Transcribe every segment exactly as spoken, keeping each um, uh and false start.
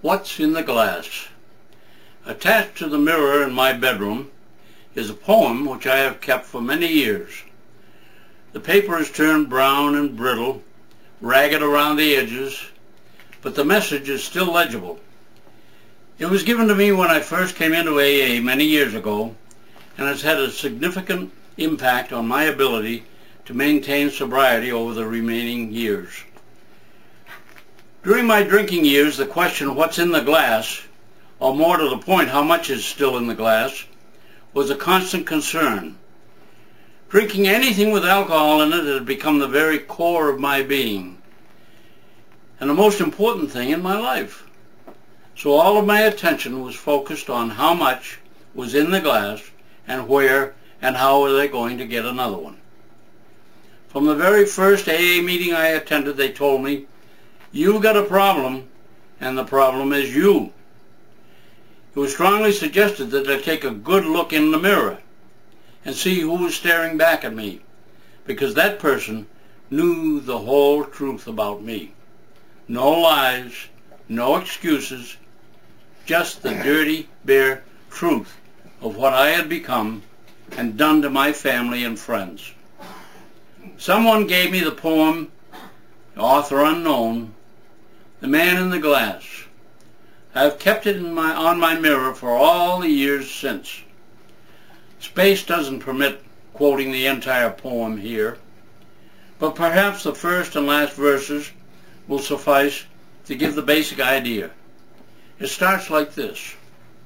What's in the Glass? Attached to the mirror in my bedroom is a poem which I have kept for many years. The paper is turned brown and brittle, ragged around the edges, but the message is still legible. It was given to me when I first came into A A many years ago, and has had a significant impact on my ability to maintain sobriety over the remaining years. During my drinking years, the question, what's in the glass, or more to the point, how much is still in the glass, was a constant concern. Drinking anything with alcohol in it had become the very core of my being, and the most important thing in my life. So all of my attention was focused on how much was in the glass and where and how were they going to get another one. From the very first A A meeting I attended, they told me, you've got a problem, and the problem is you. It was strongly suggested that I take a good look in the mirror and see who was staring back at me, because that person knew the whole truth about me. No lies, no excuses, just the dirty, bare truth of what I had become and done to my family and friends. Someone gave me the poem, author unknown, The Man in the Glass. I have kept it in my, on my mirror for all the years since. Space doesn't permit quoting the entire poem here, but perhaps the first and last verses will suffice to give the basic idea. It starts like this.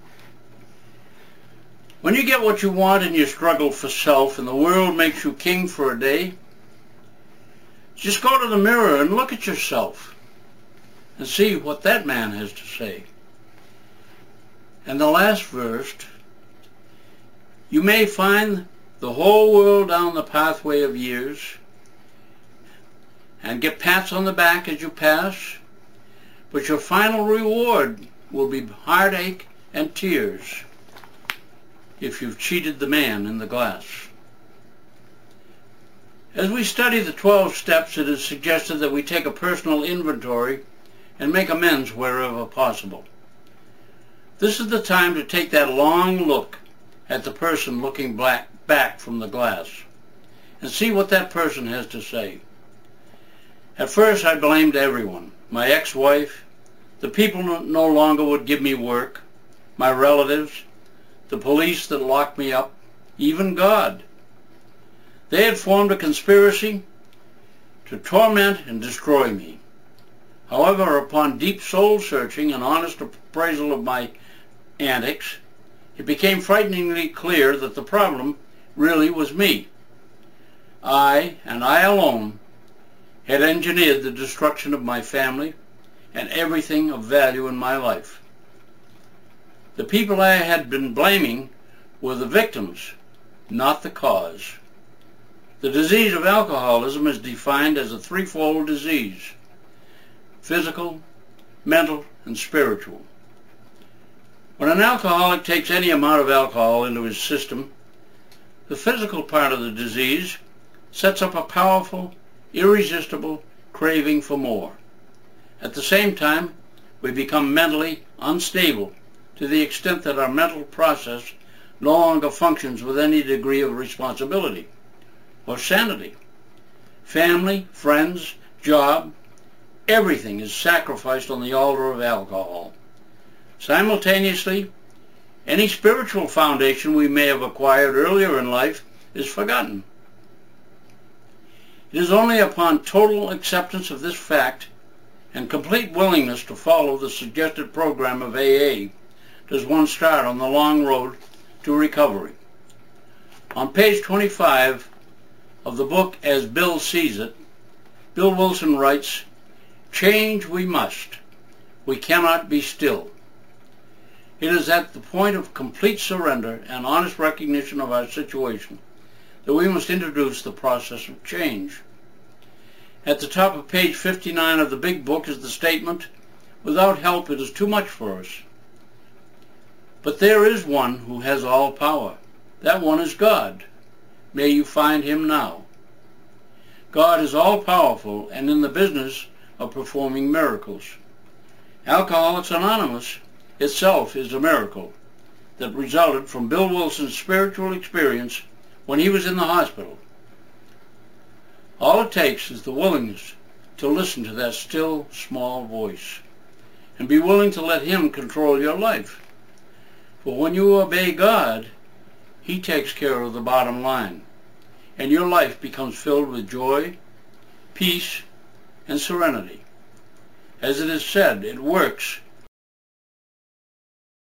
When you get what you want in your struggle for self and the world makes you king for a day, just go to the mirror and look at yourself and see what that man has to say. And the last verse, you may find the whole world down the pathway of years and get pats on the back as you pass, but your final reward will be heartache and tears if you've cheated the man in the glass. As we study the twelve steps, it is suggested that we take a personal inventory and make amends wherever possible. This is the time to take that long look at the person looking black, back from the glass and see what that person has to say. At first I blamed everyone, my ex-wife, the people who no longer would give me work, my relatives, the police that locked me up, even God. They had formed a conspiracy to torment and destroy me. However, upon deep soul searching and honest appraisal of my antics, it became frighteningly clear that the problem really was me. I, and I alone, had engineered the destruction of my family and everything of value in my life. The people I had been blaming were the victims, not the cause. The disease of alcoholism is defined as a threefold disease: physical, mental, and spiritual. When an alcoholic takes any amount of alcohol into his system, the physical part of the disease sets up a powerful, irresistible craving for more. At the same time, we become mentally unstable to the extent that our mental process no longer functions with any degree of responsibility or sanity. Family, friends, job, everything is sacrificed on the altar of alcohol. Simultaneously, any spiritual foundation we may have acquired earlier in life is forgotten. It is only upon total acceptance of this fact and complete willingness to follow the suggested program of A A does one start on the long road to recovery. On page twenty-five of the book As Bill Sees It, Bill Wilson writes, "Change we must. We cannot be still. It is at the point of complete surrender and honest recognition of our situation that we must introduce the process of change." At the top of page fifty-nine of the big book is the statement, "Without help it is too much for us." But there is one who has all power. That one is God. May you find him now. God is all-powerful and in the business of performing miracles. Alcoholics Anonymous itself is a miracle that resulted from Bill Wilson's spiritual experience when he was in the hospital. All it takes is the willingness to listen to that still, small voice and be willing to let him control your life. For when you obey God, he takes care of the bottom line, and your life becomes filled with joy, peace, and serenity. As it is said, it works